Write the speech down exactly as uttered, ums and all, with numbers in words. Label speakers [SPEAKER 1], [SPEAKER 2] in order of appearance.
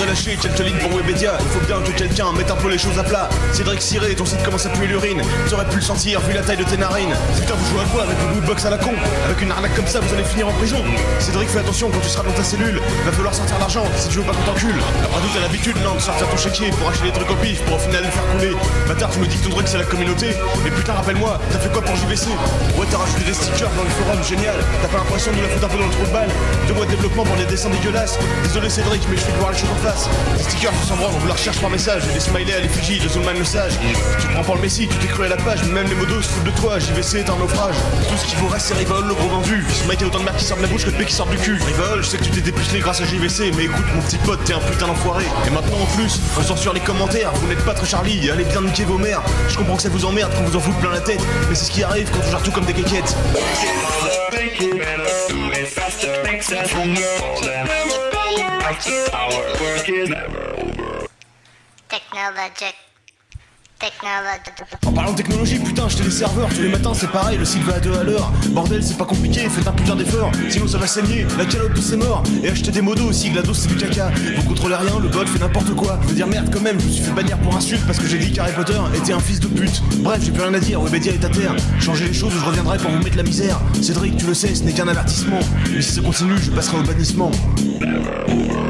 [SPEAKER 1] à lâcher quelques lignes pour Webedia. Il faut bien que quelqu'un mette un peu les choses à plat. Cédric Ciré, ton site commence à puer l'urine. Tu aurais pu le sentir vu la taille de tes narines. Putain, vous jouez à quoi avec le bootbox à la con? Avec une arnaque comme ça, vous allez finir en prison. Cédric, fais attention quand tu seras dans ta cellule. Va falloir sortir l'argent si tu veux pas qu'on t'encule. Radout, t'as l'habitude, non, de sortir ton chéquier pour acheter des trucs au pif pour au final le faire couler. Bâtard, tu me dis que ton truc c'est la communauté. Mais putain, rappelle-moi, t'as fait quoi pour J V C? Ouais, t'as rajouté des stickers dans le forum, génial. T'as pas l'impression de nous la foutre un peu dans le trou de balle? Deux mois de développement pour des dessins dégueulasses. Désolé Cédric, mais je fais voir les choses en face. Des stickers, je s'en branle, on vous la recherche par message. Et des smileys à l'effigie de Zulman le sage. Tu prends pour le Messi, tu t'es cru à la page. Même les modos se foutent de toi, J V C est un naufrage. Tout ce qu'il vous reste c'est Rivol, le gros vendu. Ce mec a autant de merde qui sort de la bouche que de paix qui sort du cul. Rivol, je sais que tu t'es dépucelé grâce à J V C. Mais écoute mon petit pote, t'es un putain d'enfoiré. Et maintenant en plus, on censure les commentaires. Vous n'êtes pas très Charlie, allez bien niquer vos mères. Je comprends que ça vous emmerde, qu'on vous en fout plein la tête. Mais c'est ce qui arrive quand on gère tout comme des quéquettes.
[SPEAKER 2] Technologic.
[SPEAKER 1] En parlant de technologie, putain, acheter des serveurs tous les matins, c'est pareil, le site va à deux à l'heure. Bordel, c'est pas compliqué, faites un putain d'effort, sinon ça va saigner, la calotte de c'est mort. Et acheter des modos aussi, GLaDOS c'est du caca. Vous contrôlez rien, le bot fait n'importe quoi. Je veux dire merde quand même, je me suis fait bannir pour insulte parce que j'ai dit qu'Harry Potter était un fils de pute. Bref, j'ai plus rien à dire, Webedia est à terre. Changez les choses ou je reviendrai pour vous mettre la misère. Cédric, tu le sais, ce n'est qu'un avertissement. Mais si ça continue, je passerai au bannissement.